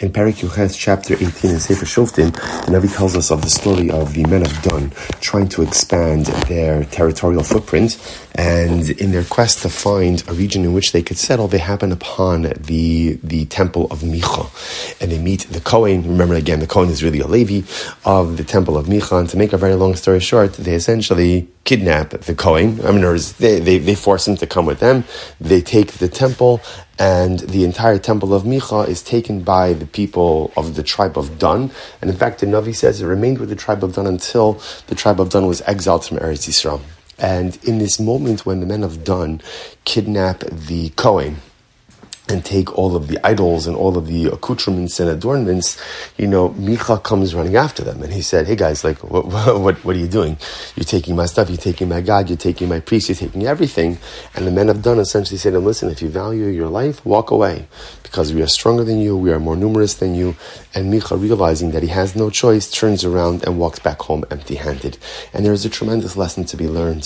In Perek Yoches, chapter 18 in Sefer Shoftim, the Navi tells us of the story of the men of Dan trying to expand their territorial footprint, and in their quest to find a region in which they could settle, they happen upon the temple of Micha, and they meet the Kohen. Remember again, the Kohen is really a Levi of the temple of Micha, and to make a very long story short, they essentially kidnap the Kohen. I mean, they force him to come with them. They take the temple, and the entire temple of Micha is taken by the people of the tribe of Dan. And in fact, the Navi says it remained with the tribe of Dan until the tribe of Dan was exiled from Eretz Yisrael. And in this moment when the men of Dan kidnap the Kohen and take all of the idols and all of the accoutrements and adornments, Micha comes running after them. And he said, hey guys, what are you doing? You're taking my stuff, you're taking my God, you're taking my priest, you're taking everything. And the men of Dan essentially said to him, listen, if you value your life, walk away, because we are stronger than you, we are more numerous than you. And Micha, realizing that he has no choice, turns around and walks back home empty-handed. And there is a tremendous lesson to be learned.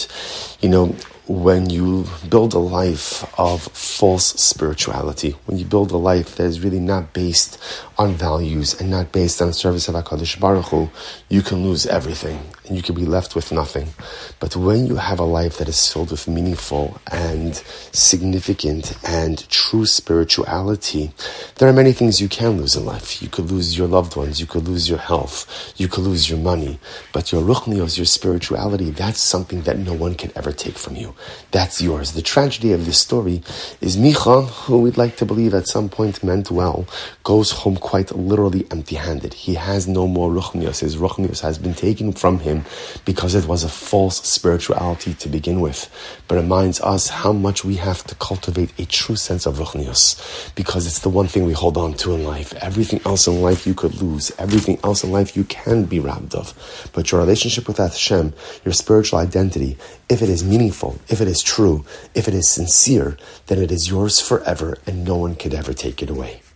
When you build a life of false spirituality, when you build a life that is really not based on values and not based on the service of HaKadosh Baruch Hu, you can lose everything and you can be left with nothing. But when you have a life that is filled with meaningful and significant and true spirituality, there are many things you can lose in life. You could lose your loved ones, you could lose your health, you could lose your money, but your ruchnios, your spirituality, that's something that no one can ever take from you. That's yours. The tragedy of this story is Micha, who we'd like to believe at some point meant well, goes home quite literally empty-handed. He has no more ruchnios. His ruchnios has been taken from him because it was a false spirituality to begin with. But it reminds us how much we have to cultivate a true sense of ruchnios, because it's the one thing we hold on to in life. Everything else in life you could lose. Everything else in life you can be robbed of. But your relationship with Hashem, your spiritual identity, if it is meaningful, if it is true, if it is sincere, then it is yours forever and no one could ever take it away.